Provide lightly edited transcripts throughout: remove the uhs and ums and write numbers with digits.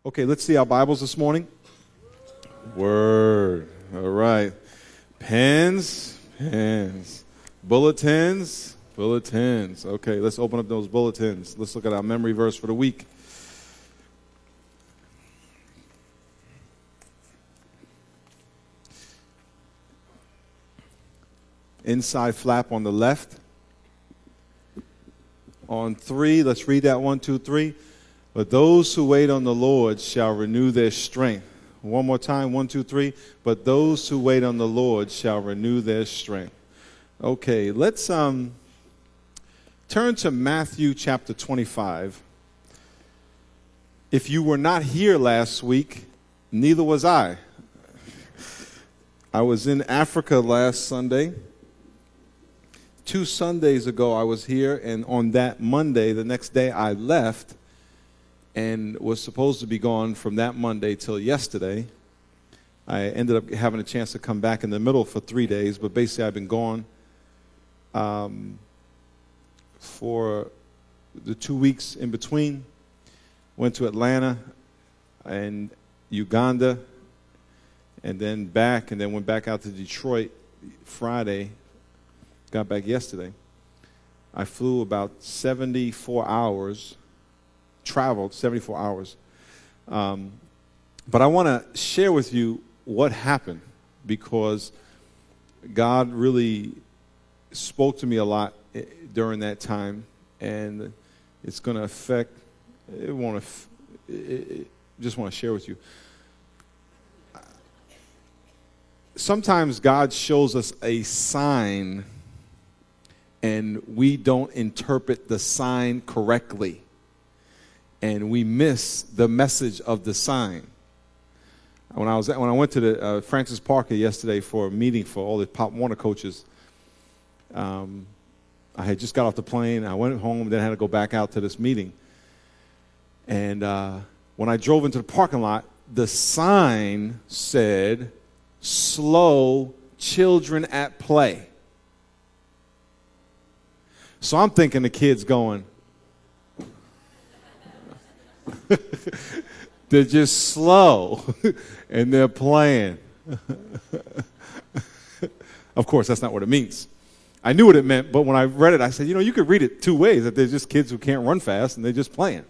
Okay, let's see our Bibles this morning. Word. All right. Pens. Bulletins. Okay, let's open up those bulletins. Let's look at our memory verse for the week. Inside flap on the left. On 3, let's read that 1, 2, 3. But those who wait on the Lord shall renew their strength. One more time, 1, 2, 3. But those who wait on the Lord shall renew their strength. Okay, let's turn to Matthew chapter 25. If you were not here last week, neither was I. I was in Africa last Sunday. 2 Sundays ago I was here, and on that Monday, the next day, I left and was supposed to be gone from that Monday till yesterday. I ended up having a chance to come back in the middle for 3 days, but basically I've been gone for the 2 weeks in between. Went to Atlanta and Uganda, and then back, and then went back out to Detroit Friday. Got back yesterday. I flew about 74 hours, traveled 74 hours. But I want to share with you what happened, because God really spoke to me a lot during that time, and it's going to affect, just want to share with you. Sometimes God shows us a sign and we don't interpret the sign correctly, and we miss the message of the sign. When I went to the Francis Parker yesterday for a meeting for all the Pop Warner coaches, I had just got off the plane. I went home, then I had to go back out to this meeting. And when I drove into the parking lot, the sign said, "Slow children at play." So I'm thinking the kids going, they're just slow and they're playing. Of course, that's not what it means. I knew what it meant, but when I read it, I said, you could read it 2 ways, that they're just kids who can't run fast and they're just playing.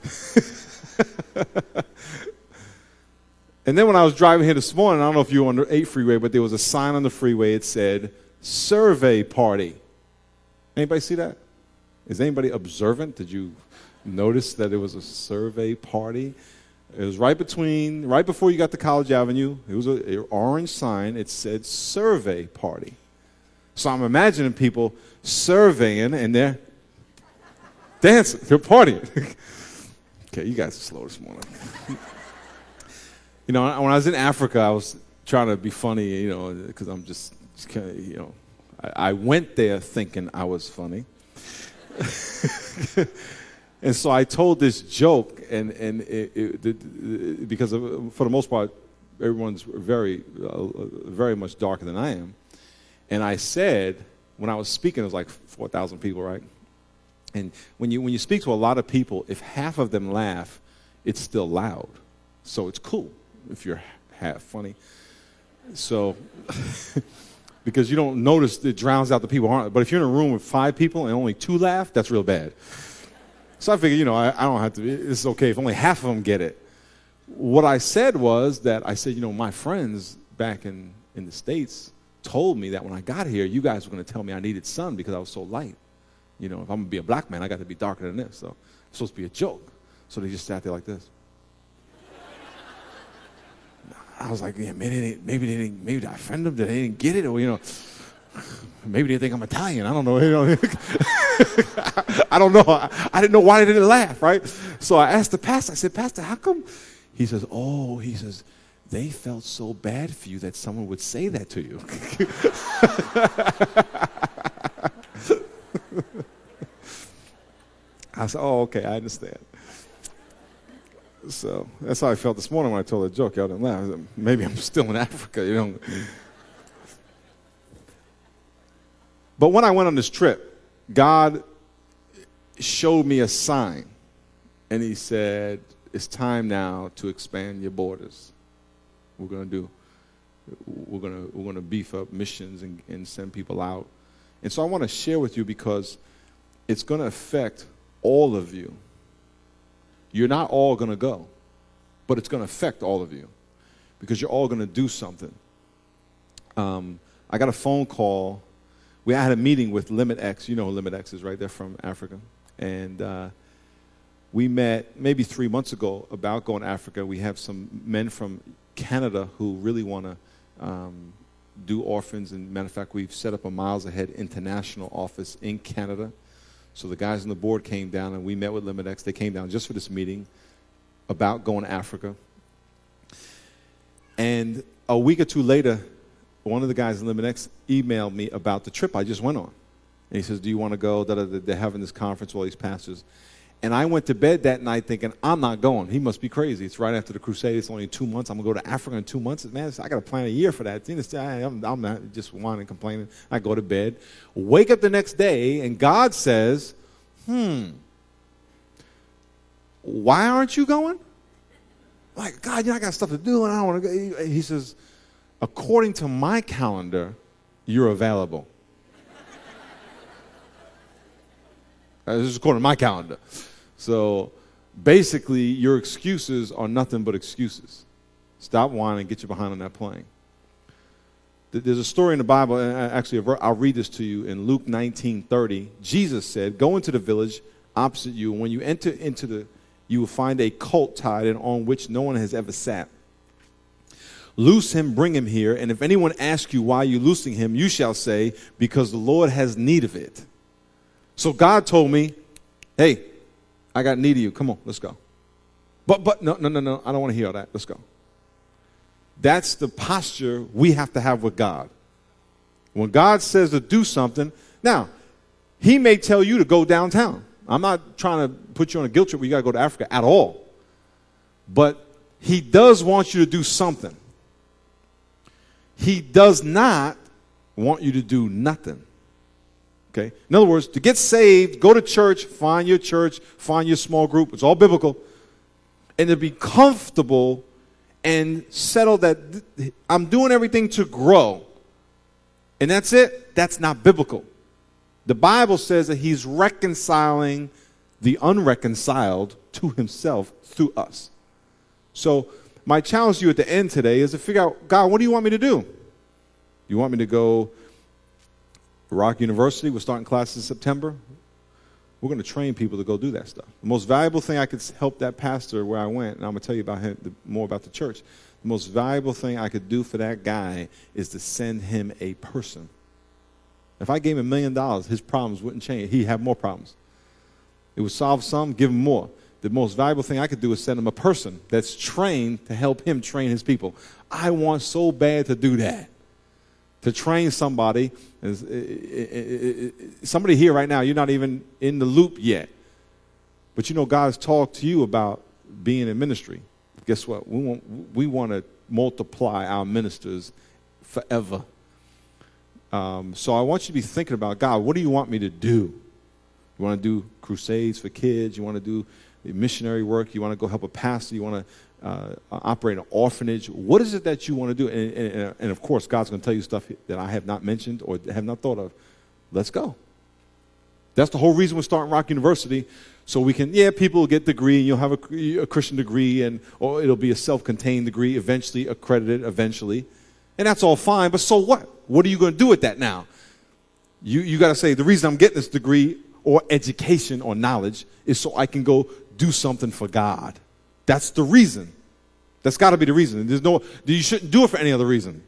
And then when I was driving here this morning, I don't know if you were on the 8 freeway, but there was a sign on the freeway. It said, "Survey party." Anybody see that? Is anybody observant? Did you notice that it was a survey party? It was right before you got to College Avenue. It was an orange sign. It said "survey party." So I'm imagining people surveying and they're dancing, they're partying. Okay, you guys are slow this morning. When I was in Africa, I was trying to be funny, because I'm just kind of, I went there thinking I was funny. And so I told this joke, and because for the most part, everyone's very much darker than I am. And I said, when I was speaking, it was like 4,000 people, right? And when you speak to a lot of people, if half of them laugh, it's still loud. So it's cool if you're half funny. So... because you don't notice it drowns out the people who aren't. But if you're in a room with 5 people and only 2 laugh, that's real bad. So I figured, I don't have to, it's okay if only half of them get it. What I said was that my friends back in the States told me that when I got here, you guys were going to tell me I needed sun because I was so light. If I'm going to be a black man, I got to be darker than this. So it's supposed to be a joke. So they just sat there like this. I was like, yeah, maybe I offended them, that they didn't get it, or maybe they think I'm Italian. I don't know. I don't know. I didn't know why they didn't laugh, right? So I asked the pastor. I said, "Pastor, how come?" He says, "They felt so bad for you that someone would say that to you." I said, "Oh, okay, I understand." So that's how I felt this morning when I told the joke. Y'all didn't laugh. Maybe I'm still in Africa, But when I went on this trip, God showed me a sign. And he said, it's time now to expand your borders. We're going to beef up missions and send people out. And so I want to share with you because it's going to affect all of you. You're not all going to go, but it's going to affect all of you because you're all going to do something. I got a phone call. I had a meeting with Limit X. You know who Limit X is, right? They're from Africa. And we met maybe 3 months ago about going to Africa. We have some men from Canada who really want to do orphans. And matter of fact, we've set up a Miles Ahead international office in Canada. So the guys on the board came down and we met with Limit X. They came down just for this meeting about going to Africa. And a week or two later, one of the guys in Limit X emailed me about the trip I just went on. And he says, do you want to go? They're having this conference, all these pastors. And I went to bed that night thinking, I'm not going. He must be crazy. It's right after the crusade. It's only 2 months. I'm going to go to Africa in 2 months. Man, I got to plan a year for that. I'm not just whining and complaining. I go to bed, wake up the next day, and God says, why aren't you going? Like, God, I got stuff to do, and I don't want to go. He says, according to my calendar, you're available. This is according to my calendar. So basically, your excuses are nothing but excuses. Stop whining and get your behind on that plane. There's a story in the Bible, and actually I'll read this to you. In Luke 19:30, Jesus said, go into the village opposite you, and when you enter into you will find a colt tied and on which no one has ever sat. Loose him, bring him here, and if anyone asks you why you're loosing him, you shall say, because the Lord has need of it. So God told me, hey, I got need of you. Come on, let's go. But no, I don't want to hear all that. Let's go. That's the posture we have to have with God. When God says to do something, now, he may tell you to go downtown. I'm not trying to put you on a guilt trip where you got to go to Africa at all. But he does want you to do something. He does not want you to do nothing. Okay? In other words, to get saved, go to church, find your small group. It's all biblical. And to be comfortable and settle that I'm doing everything to grow. And that's it. That's not biblical. The Bible says that he's reconciling the unreconciled to himself through us. So my challenge to you at the end today is to figure out, God, what do you want me to do? You want me to go Rock University? We're starting classes in September. We're going to train people to go do that stuff. The most valuable thing I could help that pastor where I went, and I'm going to tell you about him, more about the church. The most valuable thing I could do for that guy is to send him a person. If I gave him $1 million, his problems wouldn't change. He'd have more problems. It would solve some, give him more. The most valuable thing I could do is send him a person that's trained to help him train his people. I want so bad to do that. To train somebody. Somebody here right now, you're not even in the loop yet. But you know God's talked to you about being in ministry. Guess what? We want to multiply our ministers forever. So I want you to be thinking about, God, what do you want me to do? You want to do crusades for kids? You want to do missionary work? You want to go help a pastor? You want to operate an orphanage? What is it that you want to do? And of course, God's going to tell you stuff that I have not mentioned or have not thought of. Let's go. That's the whole reason we're starting Rock University. So we can, people will get a degree, and you'll have a Christian degree, or it'll be a self-contained degree, eventually accredited, eventually. And that's all fine, but so what? What are you going to do with that now? You got to say, the reason I'm getting this degree or education or knowledge is so I can go do something for God. That's the reason. That's got to be the reason. You shouldn't do it for any other reason.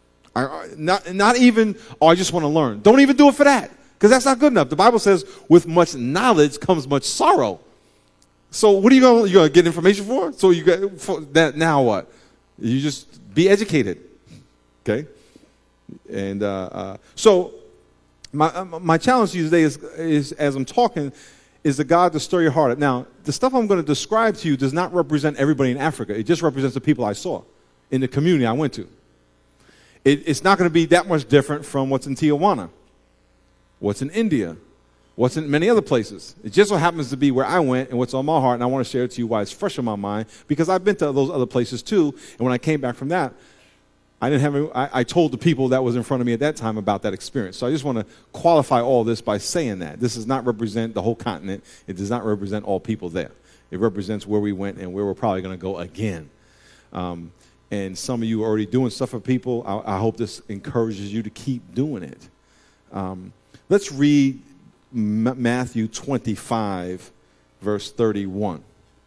Not even, I just want to learn. Don't even do it for that, because that's not good enough. The Bible says, with much knowledge comes much sorrow. So what are you going to get information for? So you got for that. Now what? You just be educated. Okay? And so my challenge to you today is as I'm talking, is the God to stir your heart. Now, the stuff I'm going to describe to you does not represent everybody in Africa. It just represents the people I saw in the community I went to. It's not going to be that much different from what's in Tijuana, what's in India, what's in many other places. It just so happens to be where I went and what's on my heart, and I want to share it to you why it's fresh on my mind, because I've been to those other places too, and when I came back from that, I told the people that was in front of me at that time about that experience. So I just want to qualify all this by saying that. This does not represent the whole continent. It does not represent all people there. It represents where we went and where we're probably going to go again. And some of you are already doing stuff for people. I hope this encourages you to keep doing it. Let's read Matthew 25, verse 31.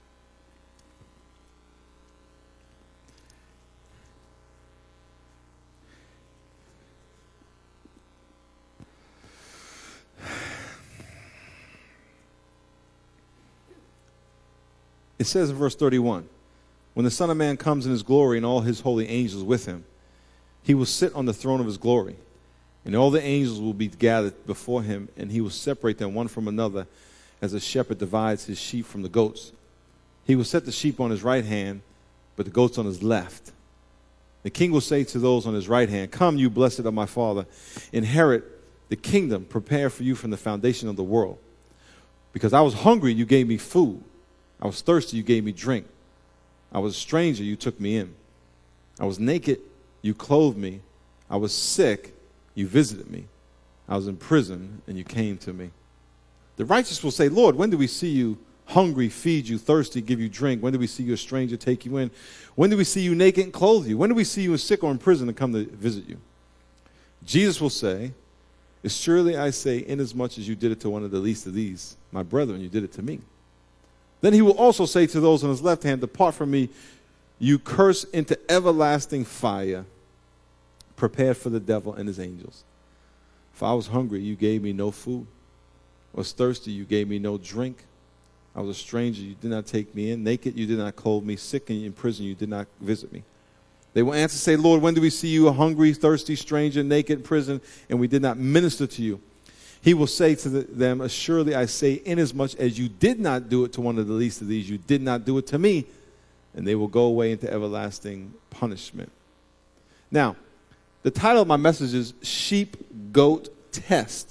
It says in verse 31, when the Son of Man comes in his glory and all his holy angels with him, he will sit on the throne of his glory, and all the angels will be gathered before him, and he will separate them one from another as a shepherd divides his sheep from the goats. He will set the sheep on his right hand, but the goats on his left. The king will say to those on his right hand, come, you blessed of my Father, inherit the kingdom prepared for you from the foundation of the world. Because I was hungry, you gave me food. I was thirsty, you gave me drink. I was a stranger, you took me in. I was naked, you clothed me. I was sick, you visited me. I was in prison, and you came to me. The righteous will say, Lord, when did we see you hungry, feed you, thirsty, give you drink? When did we see you a stranger, take you in? When did we see you naked and clothe you? When did we see you sick or in prison and come to visit you? Jesus will say, as surely I say, inasmuch as you did it to one of the least of these, my brethren, you did it to me. Then he will also say to those on his left hand, depart from me, you cursed, into everlasting fire, prepared for the devil and his angels. If I was hungry, you gave me no food. I was thirsty, you gave me no drink. I was a stranger, you did not take me in. Naked, you did not clothe me. Sick and in prison, you did not visit me. They will answer, say, Lord, when did we see you a hungry, thirsty, stranger, naked, in prison, and we did not minister to you? He will say to them, assuredly I say, inasmuch as you did not do it to one of the least of these, you did not do it to me. And they will go away into everlasting punishment. Now, the title of my message is Sheep-Goat Test.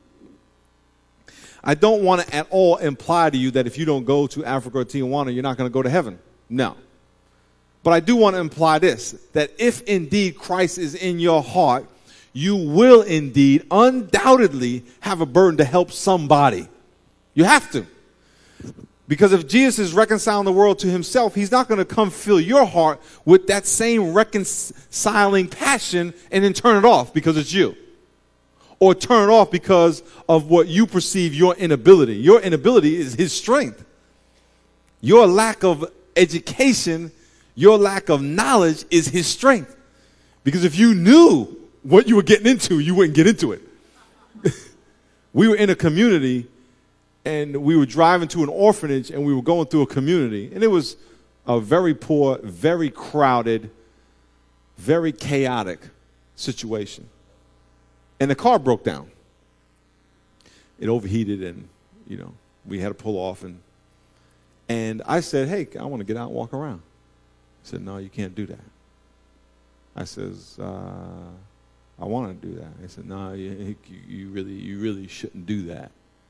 I don't want to at all imply to you that if you don't go to Africa or Tijuana, you're not going to go to heaven. No. But I do want to imply this, that if indeed Christ is in your heart, you will indeed, undoubtedly, have a burden to help somebody. You have to. Because if Jesus is reconciling the world to himself, he's not going to come fill your heart with that same reconciling passion and then turn it off because it's you. Or turn it off because of what you perceive your inability. Your inability is his strength. Your lack of education, your lack of knowledge is his strength. Because if you knew what you were getting into, you wouldn't get into it. We were in a community, and we were driving to an orphanage, and we were going through a community, and it was a very poor, very crowded, very chaotic situation. And the car broke down. It overheated, and, we had to pull off. And I said, hey, I want to get out and walk around. He said, no, you can't do that. I says, I want to do that. He said, no, you really shouldn't do that.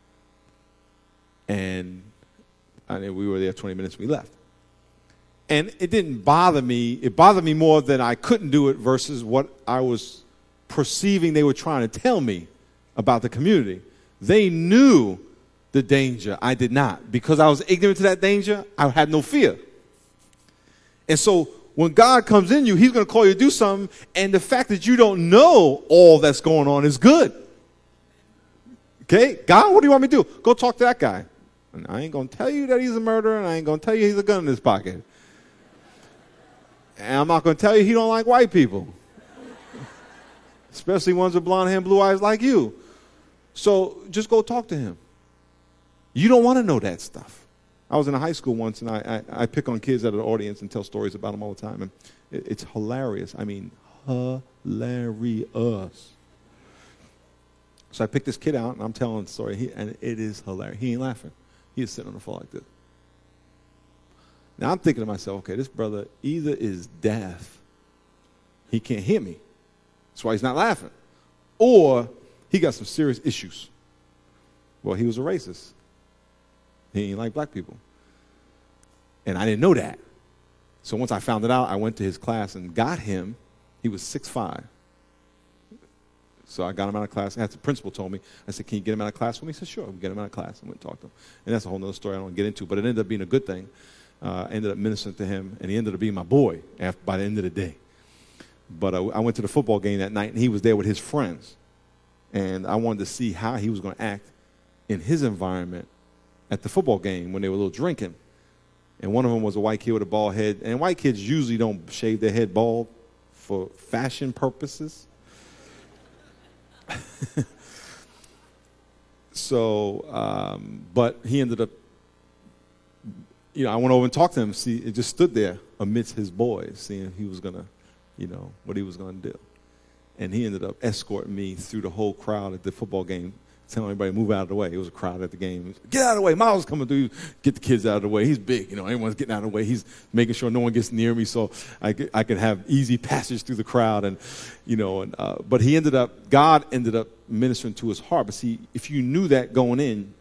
And we were there 20 minutes, we left. And it didn't bother me. It bothered me more that I couldn't do it versus what I was perceiving they were trying to tell me about the community. They knew the danger. I did not. Because I was ignorant to that danger, I had no fear. And so when God comes in you, he's going to call you to do something, and the fact that you don't know all that's going on is good. Okay? God, what do you want me to do? Go talk to that guy. And I ain't going to tell you that he's a murderer, and I ain't going to tell you he's a gun in his pocket. And I'm not going to tell you he don't like white people. Especially ones with blonde hair and blue eyes like you. So just go talk to him. You don't want to know that stuff. I was in a high school once, and I pick on kids out of the audience and tell stories about them all the time. And it's hilarious. I mean, hilarious. So I picked this kid out, and I'm telling the story, and it is hilarious. He ain't laughing. He is sitting on the floor like this. Now I'm thinking to myself, okay, this brother either is deaf, he can't hear me, that's why he's not laughing, or he got some serious issues. Well, he was a racist. He didn't like black people. And I didn't know that. So once I found it out, I went to his class and got him. He was 6'5". So I got him out of class. The principal told me, I said, can you get him out of class for me? He said, sure, we'll get him out of class. I went and talked to him. And that's a whole other story I don't want to get into, but it ended up being a good thing. I ended up ministering to him, and he ended up being my boy by the end of the day. But I went to the football game that night, and he was there with his friends. And I wanted to see how he was going to act in his environment at the football game when they were a little drinking. And one of them was a white kid with a bald head. And white kids usually don't shave their head bald for fashion purposes. So, but he ended up, I went over and talked to him. See, it just stood there amidst his boys, seeing he was going to, what he was going to do. And he ended up escorting me through the whole crowd at the football game, telling everybody to move out of the way. It was a crowd at the game. Get out of the way. Miles coming through. Get the kids out of the way. He's big. Everyone's getting out of the way. He's making sure no one gets near me so I could have easy passage through the crowd. And, but God ended up ministering to his heart. But see, if you knew that going in,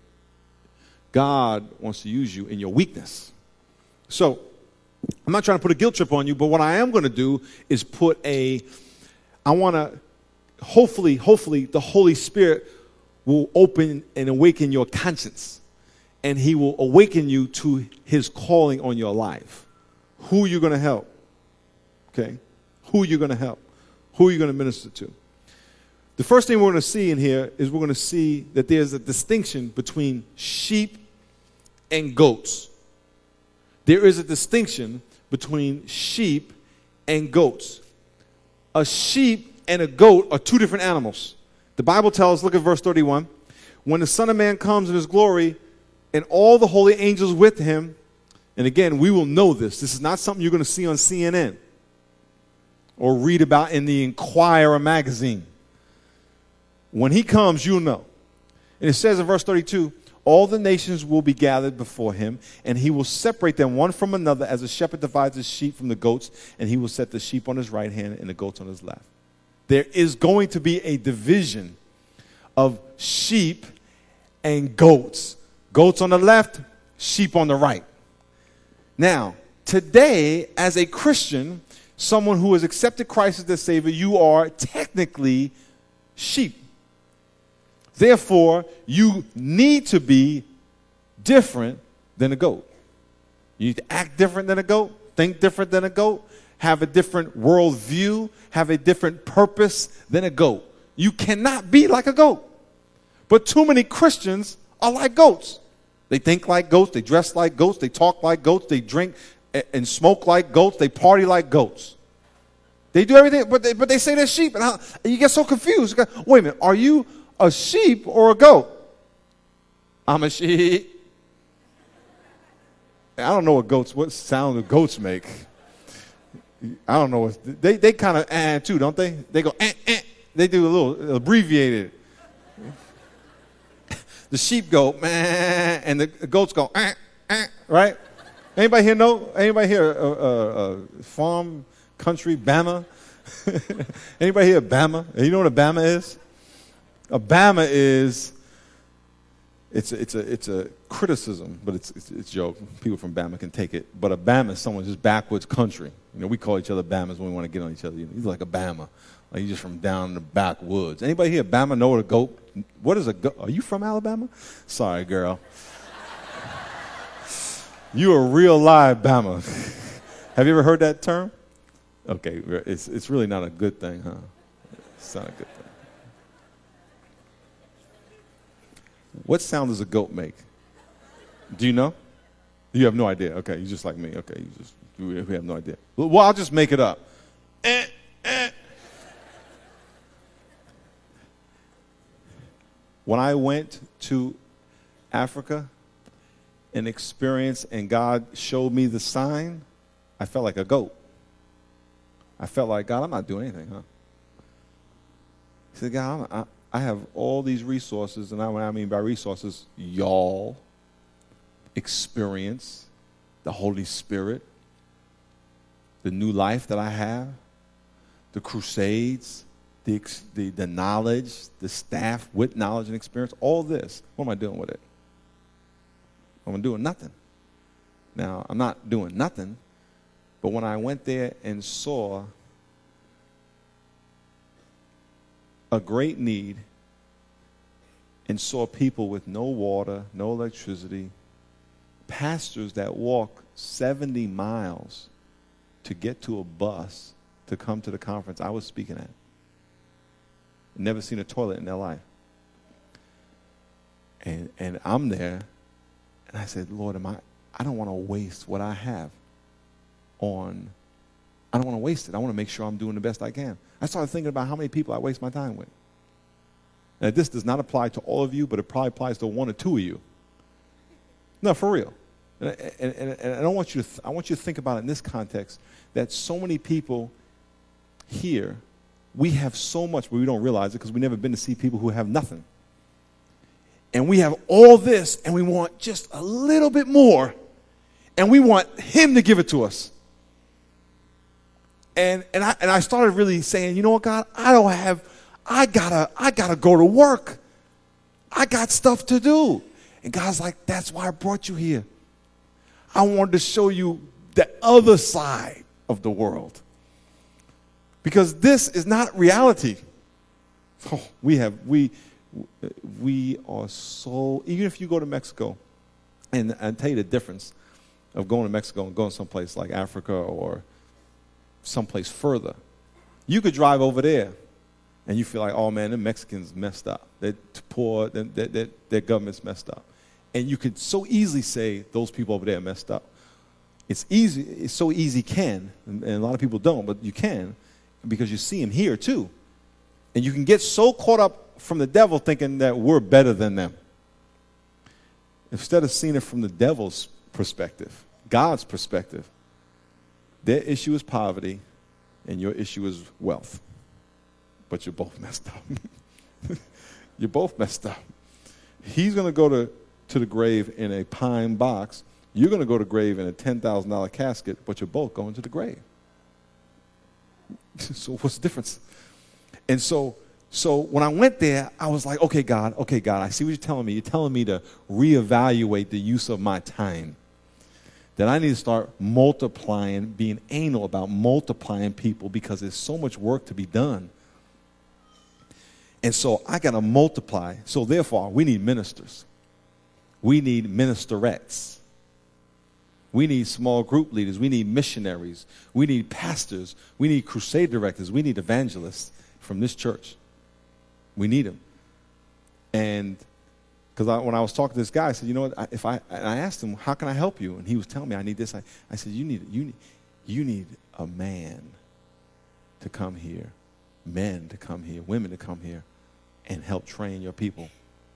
God wants to use you in your weakness. So I'm not trying to put a guilt trip on you, but what I am going to do is I want to, hopefully the Holy Spirit will open and awaken your conscience, and he will awaken you to his calling on your life. Who are you going to help? Okay? Who are you going to help? Who are you going to minister to? The first thing we're going to see in here is we're going to see that there's a distinction between sheep and goats. There is a distinction between sheep and goats. A sheep and a goat are two different animals. The Bible tells, look at verse 31, when the Son of Man comes in his glory and all the holy angels with him, and again, we will know this. This is not something you're going to see on CNN or read about in the Inquirer magazine. When he comes, you'll know. And it says in verse 32, all the nations will be gathered before him, and he will separate them one from another as a shepherd divides his sheep from the goats, and he will set the sheep on his right hand and the goats on his left. There is going to be a division of sheep and goats. Goats on the left, sheep on the right. Now, today, as a Christian, someone who has accepted Christ as their Savior, you are technically sheep. Therefore, you need to be different than a goat. You need to act different than a goat, think different than a goat, have a different worldview, have a different purpose than a goat. You cannot be like a goat. But too many Christians are like goats. They think like goats, they dress like goats, they talk like goats, they drink and smoke like goats, they party like goats. They do everything, but they say they're sheep. And you get so confused. Wait a minute, are you a sheep or a goat? I'm a sheep. I don't know what sound the goats make. I don't know. They kind of too, don't they? They go They do a little abbreviated. The sheep go and the goats go right? Anybody here know? Anybody here farm country Bama? Anybody here Bama? You know what a Bama is? A Bama is it's a criticism, but it's a joke. People from Bama can take it. But a Bama is someone just backwards country. We call each other Bamas when we want to get on each other. He's like a Bama. Like he's just from down in the backwoods. Anybody here Bama know what a goat? What is a goat? Are you from Alabama? Sorry, girl. You a real live Bama. Have you ever heard that term? Okay, it's really not a good thing, huh? It's not a good thing. What sound does a goat make? Do you know? You have no idea. Okay, you're just like me. Okay, we have no idea. Well, I'll just make it up. When I went to Africa and experienced, and God showed me the sign, I felt like a goat. I felt like, God, I'm not doing anything, huh? He said, God, I have all these resources, and what I mean by resources, y'all, experience, the Holy Spirit, the new life that I have, the crusades, the knowledge, the staff with knowledge and experience, all this. What am I doing with it? I'm doing nothing. Now, I'm not doing nothing, but when I went there and saw a great need and saw people with no water, no electricity, pastors that walk 70 miles to get to a bus to come to the conference I was speaking at. Never seen a toilet in their life. And I'm there, and I said, Lord, I don't want to waste what I have I don't want to waste it. I want to make sure I'm doing the best I can. I started thinking about how many people I waste my time with. Now, this does not apply to all of you, but it probably applies to one or two of you. No, for real. And I want you to think about it in this context, that so many people here, we have so much, but we don't realize it because we've never been to see people who have nothing. And we have all this, and we want just a little bit more, and we want him to give it to us. And I started really saying, you know what, God, I gotta go to work. I got stuff to do. And God's like, that's why I brought you here. I wanted to show you the other side of the world. Because this is not reality. Oh, we are so, even if you go to Mexico, and I'll tell you the difference of going to Mexico and going someplace like Africa or someplace further. You could drive over there and you feel like, oh man, the Mexicans messed up. They're poor, their government's messed up. And you could so easily say those people over there messed up. It's easy, it's so easy can, and a lot of people don't, but you can, because you see them here too. And you can get so caught up from the devil thinking that we're better than them. Instead of seeing it from the devil's perspective, God's perspective, their issue is poverty and your issue is wealth. But you're both messed up. You're both messed up. He's going to go to the grave in a pine box. You're going to go to the grave in a $10,000 casket, but you're both going to the grave. So what's the difference? And so when I went there, I was like, okay, God, I see what you're telling me. You're telling me to reevaluate the use of my time. That I need to start multiplying, being anal about multiplying people because there's so much work to be done. And so I got to multiply. So therefore, we need ministers. We need ministerettes. We need small group leaders. We need missionaries. We need pastors. We need crusade directors. We need evangelists from this church. We need them. And because when I was talking to this guy, I said, you know what, I asked him, how can I help you? And he was telling me, I need this. I said, you need a man to come here, men to come here, women to come here and help train your people.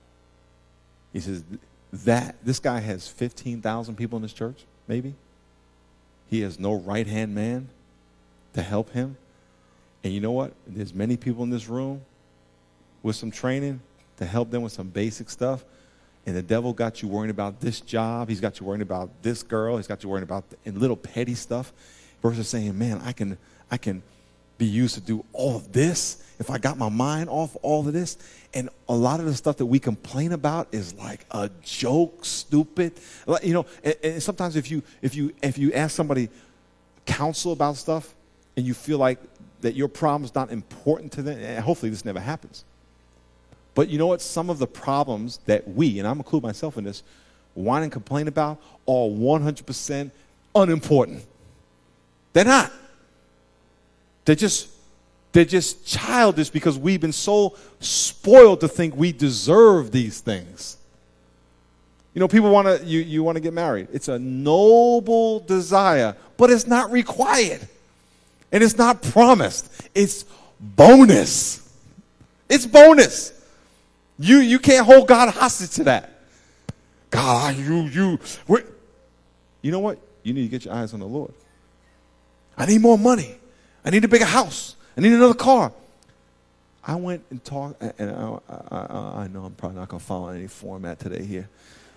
He says, this guy has 15,000 people in this church, maybe. He has no right-hand man to help him. And you know what? There's many people in this room with some training to help them with some basic stuff. And the devil got you worrying about this job. He's got you worrying about this girl. He's got you worrying about little petty stuff versus saying, man, I can be used to do all of this if I got my mind off all of this. And a lot of the stuff that we complain about is like a joke, stupid. You know, and sometimes if you ask somebody counsel about stuff and you feel like that your problem's not important to them, and hopefully this never happens. But you know what? Some of the problems that we, and I'm include myself in this, whine and complain about are 100% unimportant. They're not. They're just childish because we've been so spoiled to think we deserve these things. You know, people want to, you want to get married. It's a noble desire, but it's not required. And it's not promised. It's bonus. It's bonus. You can't hold God hostage to that. God, you know what? You need to get your eyes on the Lord. I need more money. I need a bigger house. I need another car. I went and talked, and I know I'm probably not going to follow any format today here.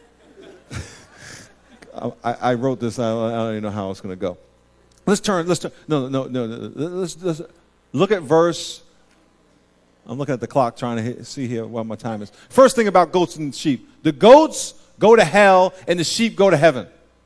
I wrote this. I don't even know how it's going to go. Let's turn. No. Let's look at verse I'm looking at the clock trying to see here what my time is. First thing about goats and sheep. The goats go to hell and the sheep go to heaven.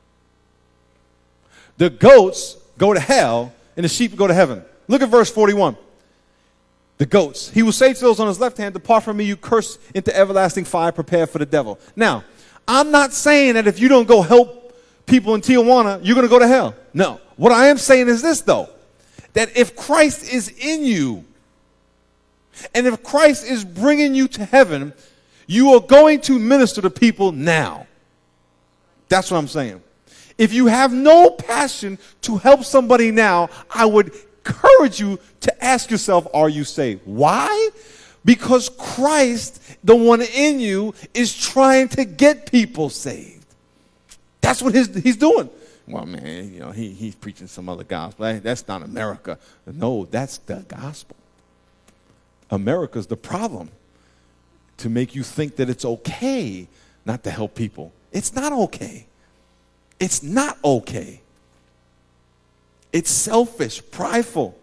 The goats go to hell and the sheep go to heaven. Look at verse 41. The goats. He will say to those on his left hand, depart from me, you cursed, into everlasting fire prepared for the devil. Now, I'm not saying that if you don't go help people in Tijuana, you're going to go to hell. No. What I am saying is this, though, that if Christ is in you, and if Christ is bringing you to heaven, you are going to minister to people now. That's what I'm saying. If you have no passion to help somebody now, I would encourage you to ask yourself, are you saved? Why? Because Christ, the one in you, is trying to get people saved. That's what he's doing. Well, man, he's preaching some other gospel. That's not America. No, that's the gospel. America's the problem, to make you think that it's okay not to help people. It's not okay. It's not okay. It's selfish, prideful.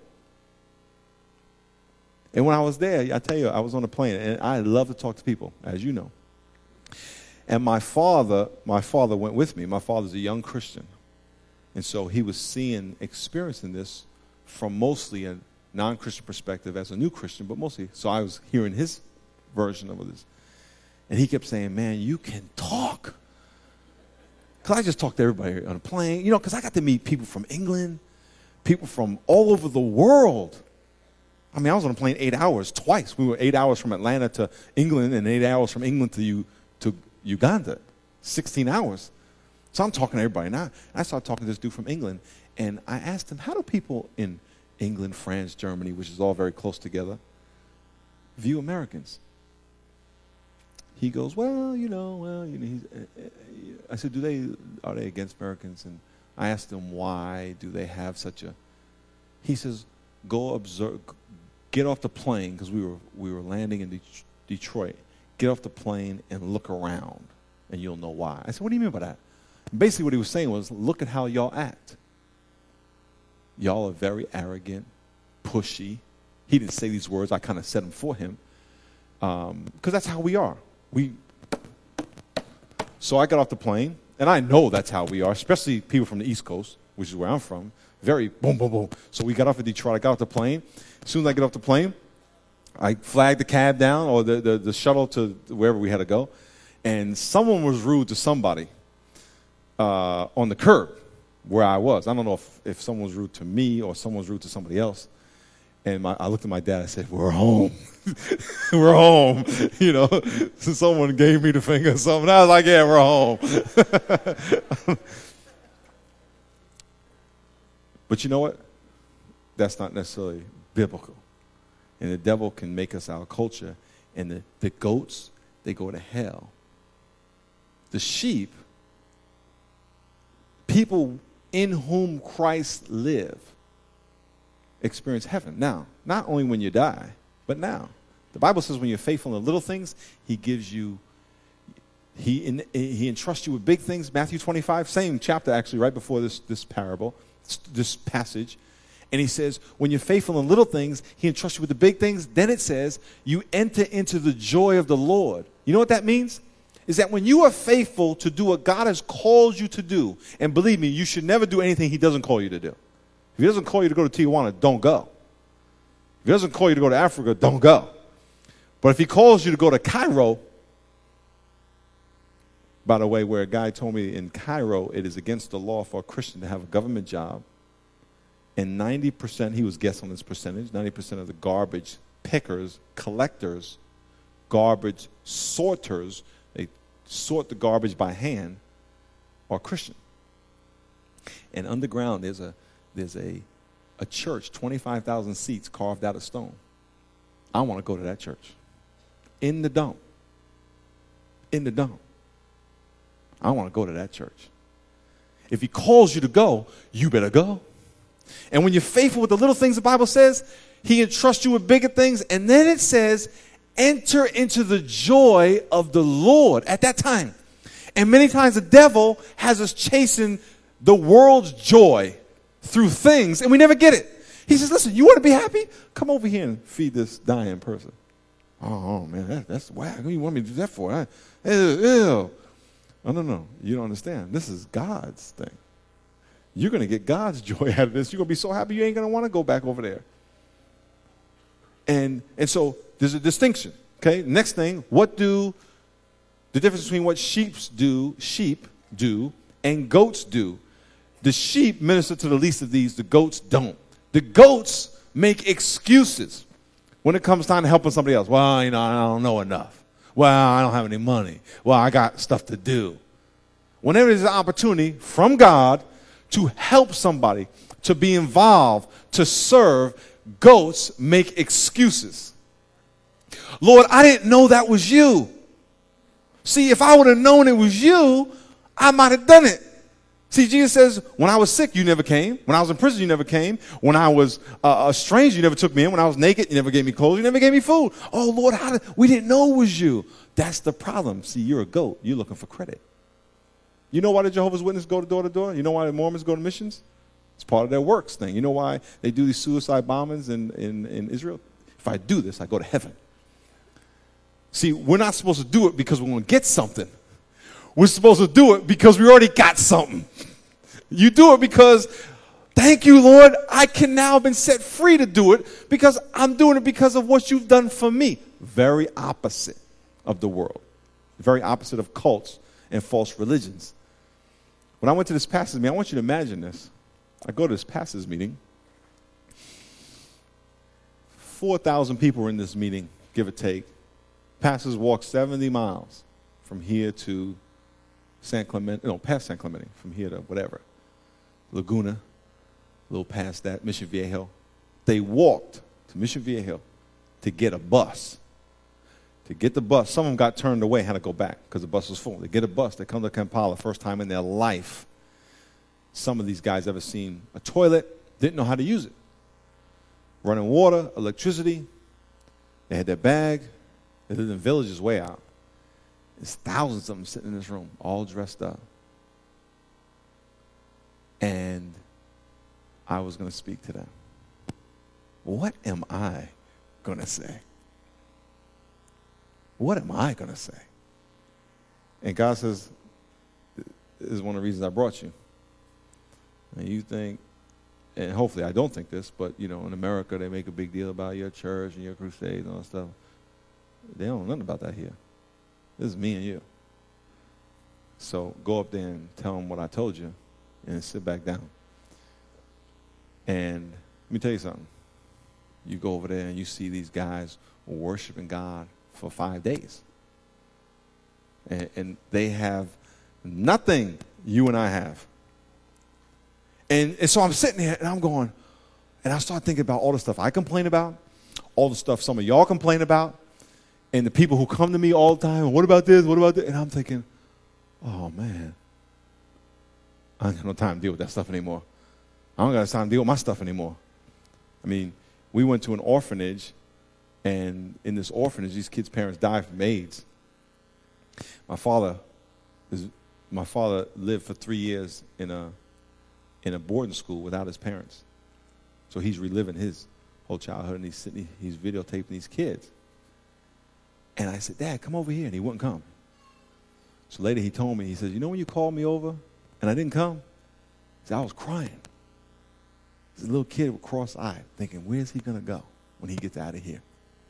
And when I was there, I tell you, I was on a plane, and I love to talk to people, as you know. And my father went with me. My father's a young Christian. And so he was experiencing this from mostly a non-Christian perspective as a new Christian, but mostly. So I was hearing his version of this. And he kept saying, man, you can talk. Because I just talked to everybody on a plane, because I got to meet people from England, people from all over the world. I mean, I was on a plane 8 hours twice. We were 8 hours from Atlanta to England and 8 hours from England to Uganda, 16 hours. So I'm talking to everybody. Now I started talking to this dude from England, and I asked him, how do people in England, France, Germany, which is all very close together, view Americans? He goes, I said, are they against Americans? And I asked him, why do they have such a, he says, go observe, get off the plane, because we were landing in Detroit. Get off the plane and look around, and you'll know why. I said, what do you mean by that? Basically what he was saying was, look at how y'all act. Y'all are very arrogant, pushy. He didn't say these words. I kind of said them for him, because that's how we are. So I got off the plane, and I know that's how we are, especially people from the East Coast, which is where I'm from. Very boom, boom, boom. So we got off at Detroit. I got off the plane. As soon as I get off the plane, I flagged the cab down, or the shuttle to wherever we had to go, and someone was rude to somebody on the curb where I was. I don't know if someone was rude to me or someone was rude to somebody else. And I looked at my dad. I said, we're home. We're home. So someone gave me the finger or something. I was like, yeah, we're home. But you know what? That's not necessarily biblical. And the devil can make us our culture. And the goats, they go to hell. The sheep, people in whom Christ live, experience heaven. Now, not only when you die, but now. The Bible says when you're faithful in the little things, he gives you, he entrusts you with big things. Matthew 25, same chapter actually, right before this parable, this passage. And he says, when you're faithful in little things, he entrusts you with the big things. Then it says, you enter into the joy of the Lord. You know what that means? Is that when you are faithful to do what God has called you to do, and believe me, you should never do anything he doesn't call you to do. If he doesn't call you to go to Tijuana, don't go. If he doesn't call you to go to Africa, don't go. But if he calls you to go to Cairo, by the way, where a guy told me in Cairo, it is against the law for a Christian to have a government job, and 90%, he was guessing this percentage, 90% of the garbage pickers, collectors, garbage sorters, they sort the garbage by hand, are Christian. And underground, there's a church, 25,000 seats carved out of stone. I want to go to that church. In the dump. In the dump. I want to go to that church. If he calls you to go, you better go. And when you're faithful with the little things the Bible says, he entrusts you with bigger things. And then it says, enter into the joy of the Lord at that time. And many times the devil has us chasing the world's joy through things, and we never get it. He says, listen, you want to be happy? Come over here and feed this dying person. Oh man, that's whack. What do you want me to do that for? Ew. Oh, no. You don't understand. This is God's thing. You're going to get God's joy out of this. You're going to be so happy you ain't going to want to go back over there. And so there's a distinction. Okay, next thing, what do the difference between what sheep do and goats do? The sheep minister to the least of these, the goats don't. The goats make excuses when it comes time to helping somebody else. Well, I don't know enough. Well, I don't have any money. Well, I got stuff to do. Whenever there's an opportunity from God to help somebody, to be involved, to serve, goats make excuses. Lord, I didn't know that was you. See, if I would have known it was you, I might have done it. See, Jesus says, when I was sick, you never came. When I was in prison, you never came. When I was a stranger, you never took me in. When I was naked, you never gave me clothes. You never gave me food. Oh, Lord, we didn't know it was you. That's the problem. See, you're a goat. You're looking for credit. You know why the Jehovah's Witnesses go door to door? You know why the Mormons go to missions? It's part of their works thing. You know why they do these suicide bombings in Israel? If I do this, I go to heaven. See, we're not supposed to do it because we're going to get something. We're supposed to do it because we already got something. You do it because, thank you, Lord, I can now have been set free to do it because I'm doing it because of what you've done for me. Very opposite of the world. Very opposite of cults and false religions. When I went to this pastors meeting, I want you to imagine this. I go to this pastors meeting. 4,000 people were in this meeting, give or take. Pastors walked 70 miles from here to past San Clemente, from here to whatever. Laguna, a little past that, Mission Viejo. They walked to Mission Viejo to get a bus. To get the bus, some of them got turned away, had to go back because the bus was full. They get a bus, they come to Kampala, first time in their life. Some of these guys ever seen a toilet, didn't know how to use it. Running water, electricity, they had their bag. They lived in villages way out. There's thousands of them sitting in this room, all dressed up. And I was going to speak to them. What am I going to say? What am I going to say? And God says, this is one of the reasons I brought you. And you think, and hopefully I don't think this, but, in America they make a big deal about your church and your crusades and all that stuff. They don't know nothing about that here. This is me and you. So go up there and tell them what I told you and sit back down. And let me tell you something. You go over there and you see these guys worshiping God for 5 days. And they have nothing you and I have. And so I'm sitting there and I'm going, and I start thinking about all the stuff I complain about, all the stuff some of y'all complain about, and the people who come to me all the time, what about this, what about that? And I'm thinking, oh man, I don't have no time to deal with that stuff anymore. I don't got time to deal with my stuff anymore. I mean, we went to an orphanage, and in this orphanage, these kids' parents died from AIDS. My father lived for 3 years in a boarding school without his parents. So he's reliving his whole childhood, and he's videotaping these kids. And I said, Dad, come over here. And he wouldn't come. So later he told me, he said, you know when you called me over and I didn't come? He said, I was crying. This little kid with cross-eyed, thinking, where's he going to go when he gets out of here?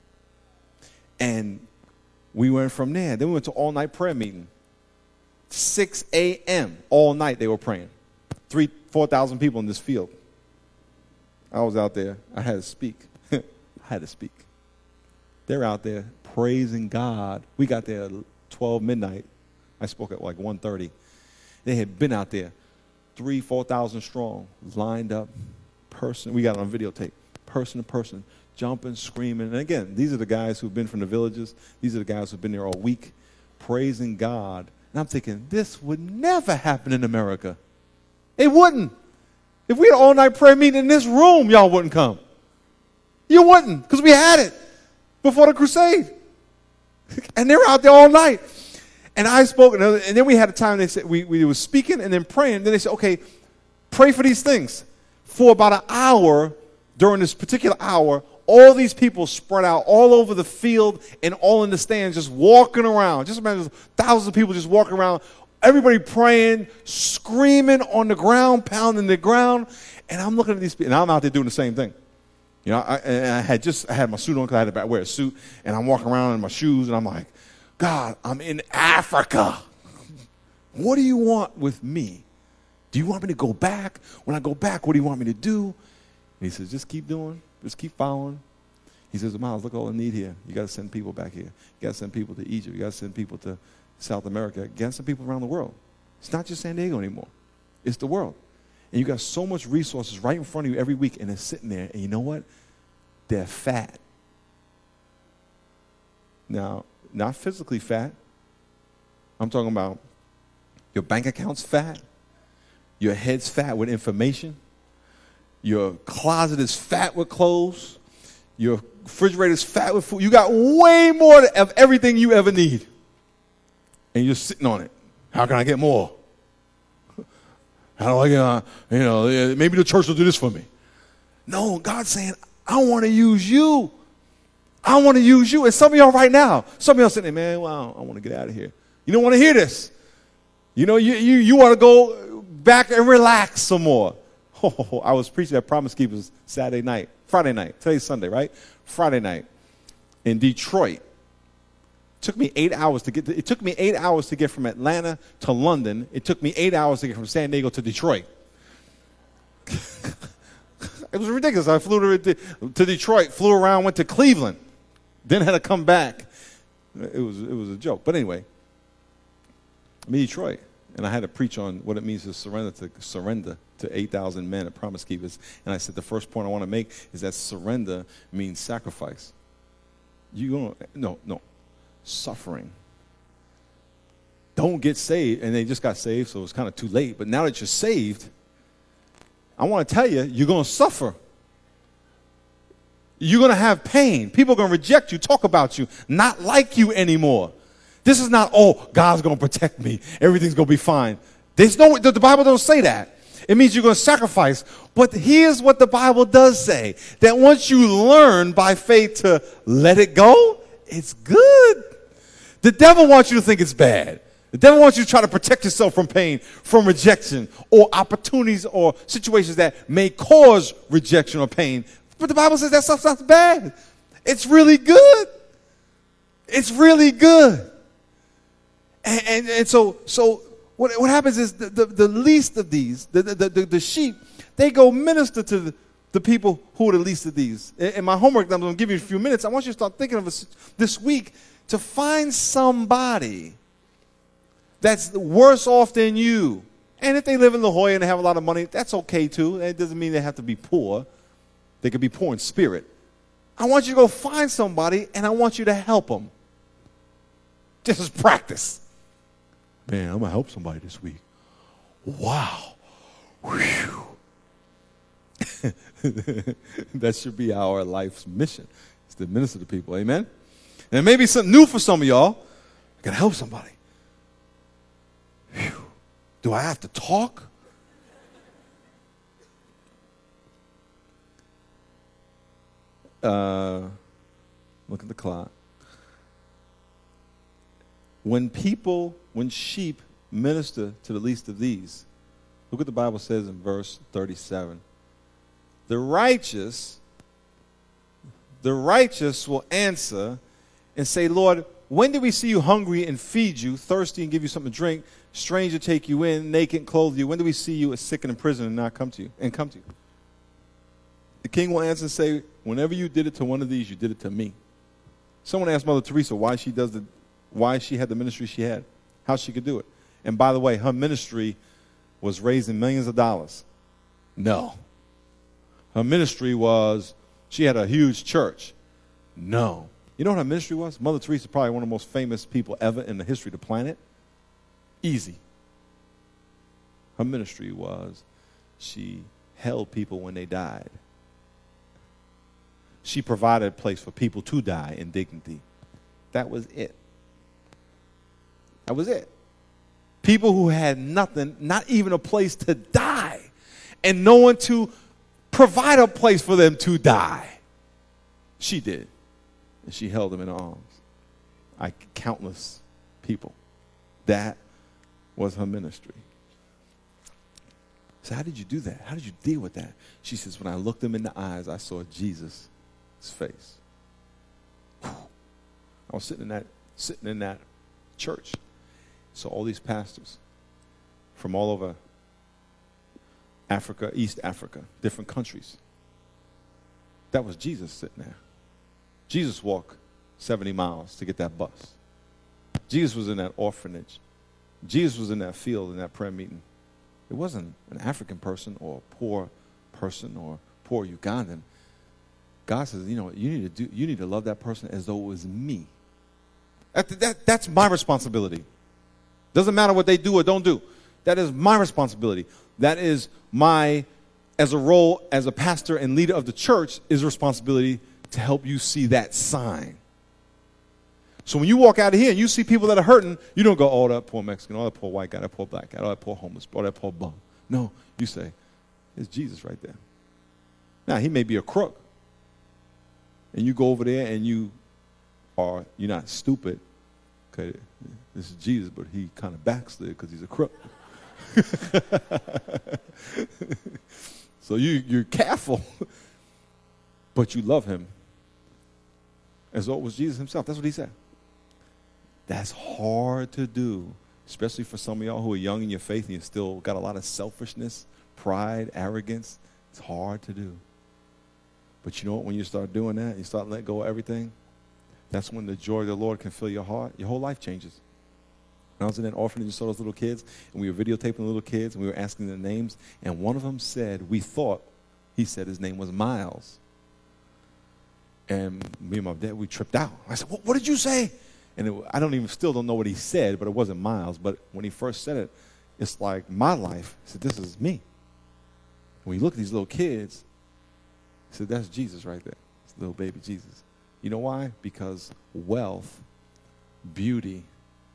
And we went from there. Then we went to all-night prayer meeting. 6 a.m. all night they were praying. 4,000 people in this field. I was out there. I had to speak. I had to speak. They're out there praising God. We got there at 12 midnight. I spoke at like 1:30. They had been out there, 4,000 strong, lined up, we got it on videotape, person to person, jumping, screaming. And again, these are the guys who've been from the villages. These are the guys who've been there all week, praising God. And I'm thinking, this would never happen in America. It wouldn't. If we had an all-night prayer meeting in this room, y'all wouldn't come. You wouldn't, because we had it before the crusade. And they were out there all night. And I spoke, and then we had a time, they said, we were speaking and then praying. And then they said, okay, pray for these things. For about an hour, during this particular hour, all these people spread out all over the field and all in the stands just walking around. Just imagine thousands of people just walking around, everybody praying, screaming on the ground, pounding the ground. And I'm looking at these people, and I'm out there doing the same thing. You know, I had my suit on because I had to wear a suit, and I'm walking around in my shoes, and I'm like, God, I'm in Africa. What do you want with me? Do you want me to go back? When I go back, what do you want me to do? And he says, just keep doing. Just keep following. He says, Miles, look all I need here. You got to send people back here. You got to send people to Egypt. You got to send people to South America. You got to send people around the world. It's not just San Diego anymore. It's the world. And you got so much resources right in front of you every week, and they're sitting there. And you know what? They're fat. Now, not physically fat. I'm talking about your bank account's fat. Your head's fat with information. Your closet is fat with clothes. Your refrigerator's fat with food. You got way more of everything you ever need. And you're sitting on it. How can I get more? How do I get, maybe the church will do this for me. No, God's saying, I want to use you. I want to use you. And some of y'all right now, some of y'all sitting there, man, well, I want to get out of here. You don't want to hear this. You know, you want to go back and relax some more. Oh, I was preaching at Promise Keepers Friday night. Today's Sunday, right? Friday night in Detroit. It took me 8 hours to get from Atlanta to London. It took me 8 hours to get from San Diego to Detroit. It was ridiculous. I flew to Detroit, flew around, went to Cleveland, then had to come back. It was a joke. But anyway, I'm in Detroit, and I had to preach on what it means to surrender to 8,000 men at Promise Keepers. And I said the first point I want to make is that surrender means sacrifice. No, suffering. Don't get saved, and they just got saved, so it's kind of too late. But now that you're saved, I want to tell you, you're going to suffer. You're going to have pain. People are going to reject you, talk about you, not like you anymore. This is not, God's going to protect me. Everything's going to be fine. The Bible don't say that. It means you're going to sacrifice. But here's what the Bible does say, that once you learn by faith to let it go, it's good. The devil wants you to think it's bad. The devil wants you to try to protect yourself from pain, from rejection, or opportunities or situations that may cause rejection or pain. But the Bible says that stuff's not bad. It's really good. It's really good. And so what happens is the least of these, the sheep, they go minister to the people who are the least of these. In my homework that I'm going to give you in a few minutes, I want you to start thinking of this week to find somebody that's worse off than you. And if they live in La Jolla and they have a lot of money, that's okay too. It doesn't mean they have to be poor. They could be poor in spirit. I want you to go find somebody, and I want you to help them. This is practice. Man, I'm going to help somebody this week. Wow. Whew. That should be our life's mission. It's to minister to people. Amen? And it may be something new for some of y'all. I got to help somebody. Whew. Do I have to talk? Look at the clock. When sheep minister to the least of these, look what the Bible says in verse 37. The righteous will answer and say, Lord, when did we see you hungry and feed you, thirsty and give you something to drink, stranger take you in, naked and clothe you? When did we see you sick and in prison and not come to you? The king will answer and say, whenever you did it to one of these, you did it to me. Someone asked Mother Teresa why she had the ministry she had, how she could do it. And by the way, her ministry was raising millions of dollars. No. Her ministry was, she had a huge church. No. You know what her ministry was? Mother Teresa, probably one of the most famous people ever in the history of the planet. Easy. Her ministry was, she held people when they died. She provided a place for people to die in dignity. That was it. That was it. People who had nothing, not even a place to die, and no one to provide a place for them to die. She did. And she held him in her arms. Countless people. That was her ministry. So how did you do that? How did you deal with that? She says, when I looked him in the eyes, I saw Jesus' face. I was sitting in that church. So all these pastors from all over Africa, East Africa, different countries. That was Jesus sitting there. Jesus walked 70 miles to get that bus. Jesus was in that orphanage. Jesus was in that field, in that prayer meeting. It wasn't an African person or a poor person or poor Ugandan. God says, you need to love that person as though it was me. That's my responsibility. Doesn't matter what they do or don't do. That is my responsibility. That is as a role as a pastor and leader of the church, is responsibility to help you see that sign. So when you walk out of here and you see people that are hurting, you don't go, oh, that poor Mexican, oh, that poor white guy, that poor black guy, oh, that poor homeless, oh, that poor bum. No, you say, it's Jesus right there. Now, he may be a crook. And you go over there and you're not stupid. Okay, this is Jesus, but he kind of backslid because he's a crook. So you're careful, but you love him as though it was Jesus himself. That's what he said. That's hard to do, especially for some of y'all who are young in your faith and you still got a lot of selfishness, pride, arrogance. It's hard to do. But you know what? When you start doing that, you start letting go of everything, that's when the joy of the Lord can fill your heart. Your whole life changes. When I was in that orphanage and saw those little kids, and we were videotaping the little kids, and we were asking their names, and one of them said, he said his name was Miles. And me and my dad, we tripped out. I said, what did you say? And still don't know what he said, but it wasn't Miles. But when he first said it, it's like my life. He said, this is me. When you look at these little kids, he said, that's Jesus right there. It's little baby Jesus. You know why? Because wealth, beauty,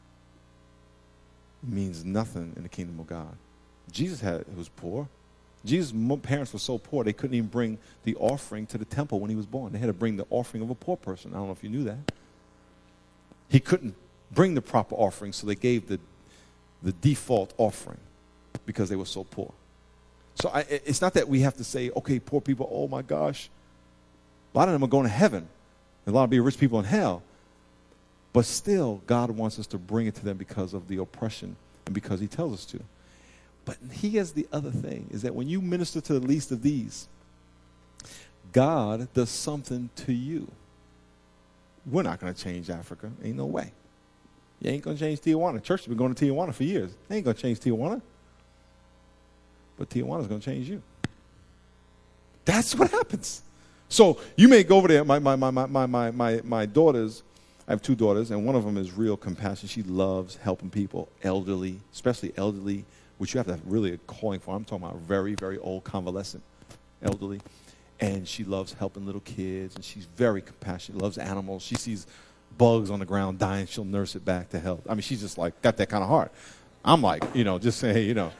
means nothing in the kingdom of God. Jesus was poor. Jesus' parents were so poor they couldn't even bring the offering to the temple when he was born. They had to bring the offering of a poor person. I don't know if you knew that. He couldn't bring the proper offering, so they gave the default offering because they were so poor. So it's not that we have to say, okay, poor people, oh my gosh. A lot of them are going to heaven. A lot of rich people in hell. But still, God wants us to bring it to them because of the oppression and because he tells us to. But here's the other thing, is that when you minister to the least of these, God does something to you. We're not going to change Africa. Ain't no way. You ain't going to change Tijuana. Church has been going to Tijuana for years. They ain't going to change Tijuana. But Tijuana's going to change you. That's what happens. So you may go over there. My daughters, I have two daughters, and one of them is real compassionate. She loves helping people, elderly, especially elderly, which you have to have really a calling for. I'm talking about very, very old, convalescent elderly. And she loves helping little kids, and she's very compassionate, loves animals. She sees bugs on the ground dying, she'll nurse it back to health. I mean, she's just like, got that kind of heart. I'm like, just saying, hey,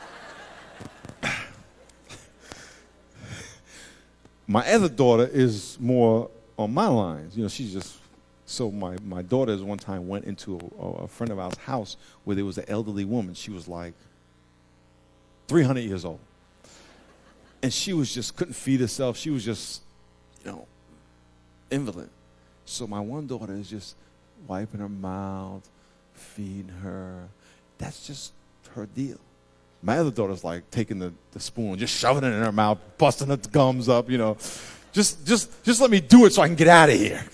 My other daughter is more on my lines. She's just, so my daughters one time went into a friend of ours' house where there was an elderly woman. She was like 300 years old. And she was just, couldn't feed herself. She was just, invalid. So my one daughter is just wiping her mouth, feeding her. That's just her deal. My other daughter's like taking the spoon, just shoving it in her mouth, busting her gums up, Just let me do it so I can get out of here.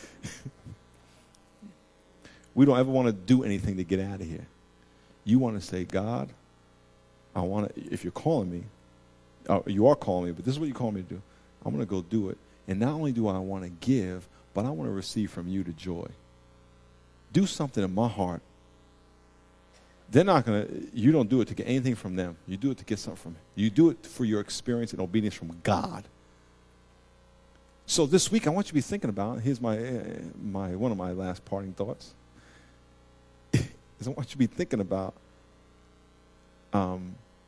We don't ever want to do anything to get out of here. You want to say, God, if you're calling me, you are calling me, but this is what you call me to do. I'm going to go do it. And not only do I want to give, but I want to receive from you the joy. Do something in my heart. They're not going to, you don't do it to get anything from them. You do it to get something from me. You do it for your experience and obedience from God. So this week, I want you to be thinking about, here's one of my last parting thoughts, is I want you to be thinking about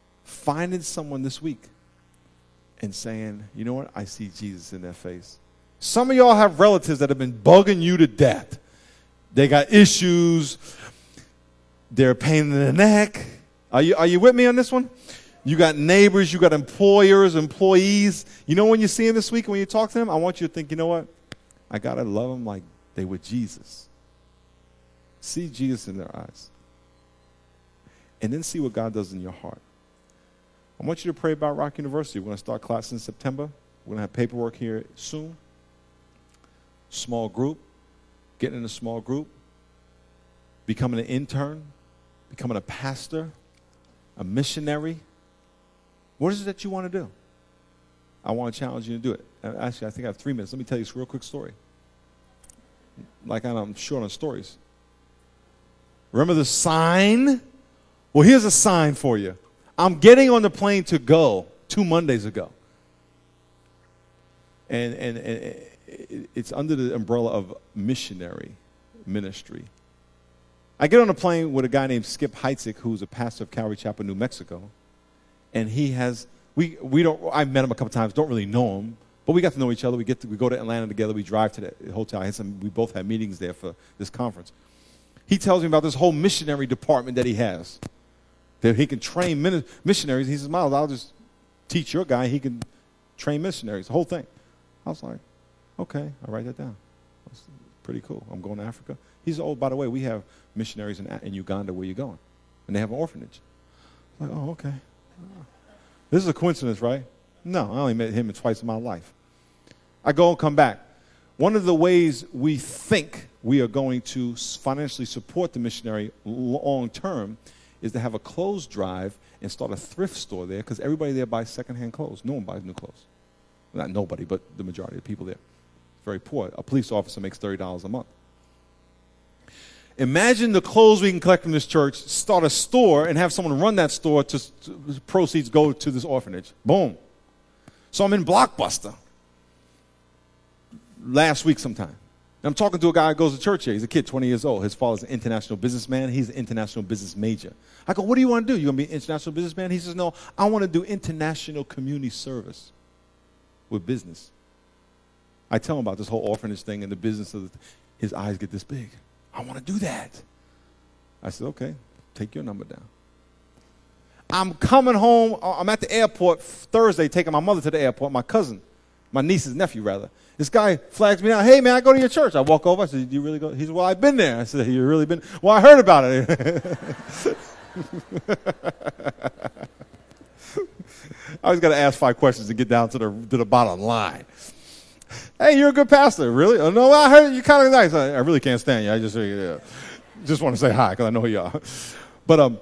finding someone this week and saying, you know what, I see Jesus in their face. Some of y'all have relatives that have been bugging you to death. They got issues. They're a pain in the neck. Are you with me on this one? You got neighbors. You got employers, employees. You know when you see them this week, when you talk to them, I want you to think, you know what? I got to love them like they were Jesus. See Jesus in their eyes. And then see what God does in your heart. I want you to pray about Rock University. We're going to start class in September. We're going to have paperwork here soon. Small group. Getting in a small group. Becoming an intern. Becoming a pastor. A missionary. What is it that you want to do? I want to challenge you to do it. Actually, I think I have 3 minutes. Let me tell you this real quick story. Like I'm short on stories. Remember the sign? Well, here's a sign for you. I'm getting on the plane to go 2 Mondays ago. And it's under the umbrella of missionary ministry. I get on a plane with a guy named Skip Heitzig, who's a pastor of Calvary Chapel, New Mexico. And he has, I've met him a couple times, don't really know him, but we got to know each other. We go to Atlanta together. We drive to the hotel. We both had meetings there for this conference. He tells me about this whole missionary department that he has, that he can train missionaries. He says, Miles, I'll just teach your guy. He can train missionaries, the whole thing. I was like, okay, I'll write that down. That's pretty cool. I'm going to Africa. He said, oh, by the way, we have missionaries in Uganda where you're going, and they have an orphanage. I'm like, oh, okay. This is a coincidence, right? No, I only met him twice in my life. I go and come back. One of the ways we think we are going to financially support the missionary long term is to have a clothes drive and start a thrift store there, because everybody there buys secondhand clothes. No one buys new clothes. Not nobody, but the majority of the people there. Very poor. A police officer makes $30 a month. Imagine the clothes we can collect from this church, start a store, and have someone run that store to proceeds go to this orphanage. Boom. So I'm in Blockbuster last week sometime. And I'm talking to a guy who goes to church here. He's a kid, 20 years old. His father's an international businessman. He's an international business major. I go, what do you want to do? You want to be an international businessman? He says, no, I want to do international community service with business. I tell him about this whole orphanage thing and the business of his eyes get this big. I want to do that. I said, okay, take your number down. I'm coming home. I'm at the airport Thursday, taking my mother to the airport, my cousin, my niece's nephew, rather. This guy flags me down. Hey, man, I go to your church. I walk over. I said, do you really go? He said, well, I've been there. I said, you really been? Well, I heard about it. I always got to ask 5 questions to get down to the bottom line. Hey, you're a good pastor. Really? Oh, no, I heard you kind of nice. I really can't stand you. I just want to say hi because I know who you are. But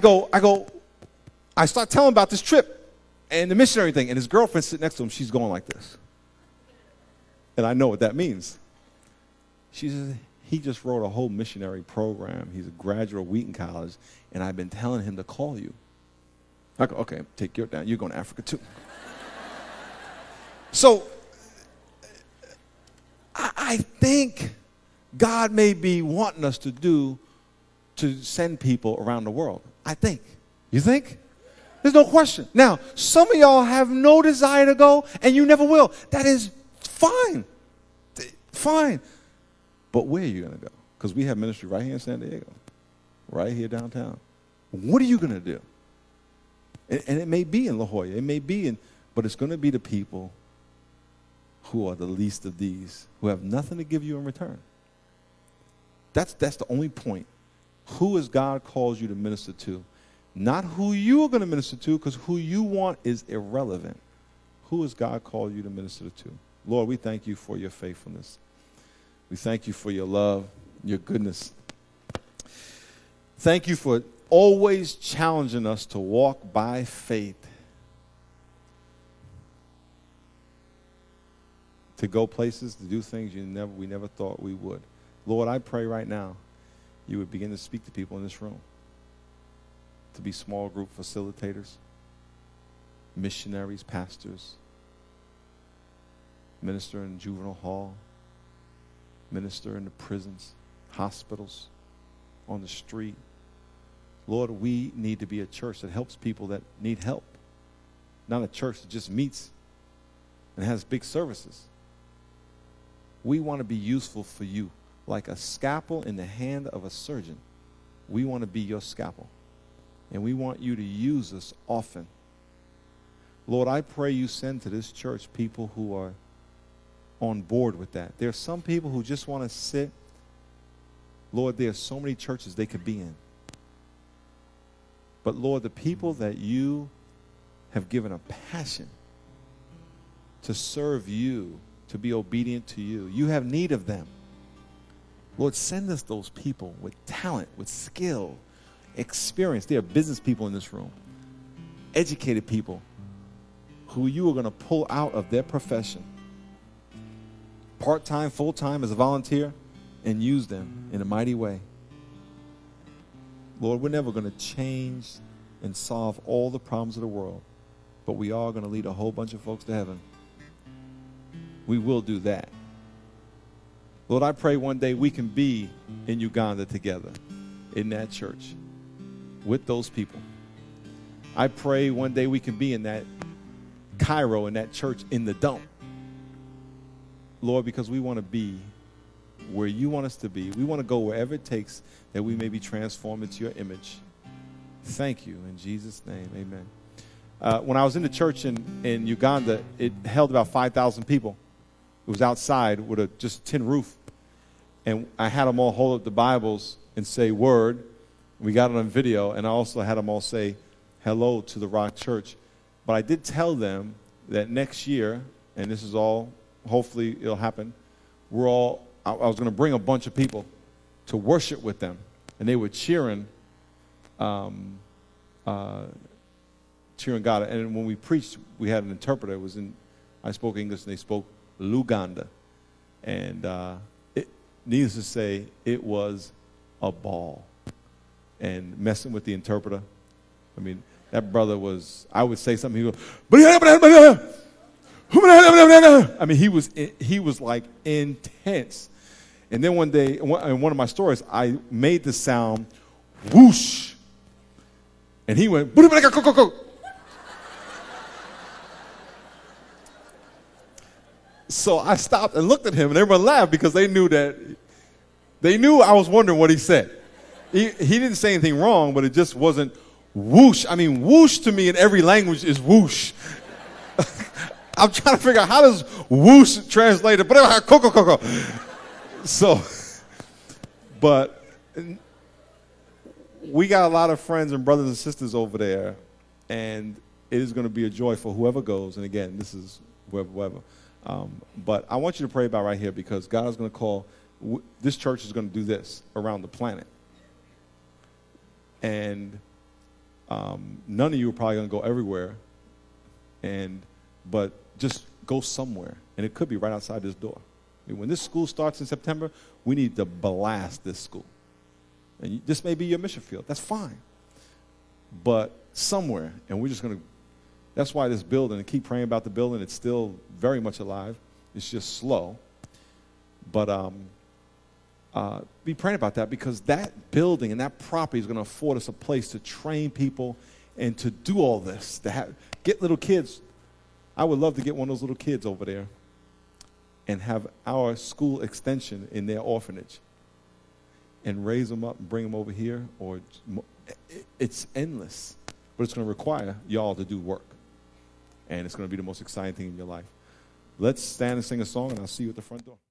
I start telling him about this trip and the missionary thing. And his girlfriend sitting next to him, she's going like this. And I know what that means. She says, he just wrote a whole missionary program. He's a graduate of Wheaton College, and I've been telling him to call you. I go, okay, take your down. You're going to Africa too. So I think God may be wanting us to send people around the world. I think. You think? There's no question. Now, some of y'all have no desire to go, and you never will. That is fine. Fine. But where are you going to go? Because we have ministry right here in San Diego, right here downtown. What are you going to do? And it may be in La Jolla. It may be but it's going to be the people who are the least of these, who have nothing to give you in return. That's the only point. Who has God called you to minister to? Not who you are going to minister to, because who you want is irrelevant. Who has God called you to minister to? Lord, we thank you for your faithfulness. We thank you for your love, your goodness. Thank you for always challenging us to walk by faith, to go places, to do things we never thought we would. Lord, I pray right now you would begin to speak to people in this room, to be small group facilitators, missionaries, pastors, minister in juvenile hall, minister in the prisons, hospitals, on the street. Lord, we need to be a church that helps people that need help, not a church that just meets and has big services. We want to be useful for you, like a scalpel in the hand of a surgeon. We want to be your scalpel, and we want you to use us often. Lord, I pray you send to this church people who are on board with that. There are some people who just want to sit. Lord, there are so many churches they could be in. But Lord, the people that you have given a passion to serve you, to be obedient to you, you have need of them. Lord, send us those people with talent, with skill, experience. There are business people in this room, educated people who you are going to pull out of their profession, part-time, full-time, as a volunteer, and use them in a mighty way. Lord, we're never going to change and solve all the problems of the world, but we are going to lead a whole bunch of folks to heaven. We will do that. Lord, I pray one day we can be in Uganda together, in that church, with those people. I pray one day we can be in that Cairo, in that church, in the dump. Lord, because we want to be where you want us to be. We want to go wherever it takes that we may be transformed into your image. Thank you. In Jesus' name, amen. When I was in the church in Uganda, it held about 5,000 people. It was outside with a just tin roof. And I had them all hold up the Bibles and say word. We got it on video. And I also had them all say hello to the Rock Church. But I did tell them that next year, and this is all, hopefully it'll happen, I was going to bring a bunch of people to worship with them. And they were cheering God. And when we preached, we had an interpreter. I spoke English and they spoke Luganda. And needless to say, it was a ball. And messing with the interpreter, I mean, that brother was, I would say something, he would go, I mean, he was like intense. And then one day, in one of my stories, I made the sound, whoosh. And he went, so I stopped and looked at him, and everyone laughed because they knew I was wondering what he said. He didn't say anything wrong, but it just wasn't whoosh. I mean, whoosh to me in every language is whoosh. I'm trying to figure out how does whoosh translate it. So, but we got a lot of friends and brothers and sisters over there, and it is going to be a joy for whoever goes. And again, this is whoever. But I want you to pray about right here because God is going to call, this church is going to do this around the planet. And none of you are probably going to go everywhere, but just go somewhere. And it could be right outside this door. I mean, when this school starts in September, we need to blast this school. And this may be your mission field. That's fine. But somewhere, and we're just going to, that's why this building, and keep praying about the building, it's still very much alive. It's just slow. But be praying about that because that building and that property is going to afford us a place to train people and to do all this, to get little kids. I would love to get one of those little kids over there and have our school extension in their orphanage and raise them up and bring them over here. It's endless, but it's going to require y'all to do work. And it's going to be the most exciting thing in your life. Let's stand and sing a song, and I'll see you at the front door.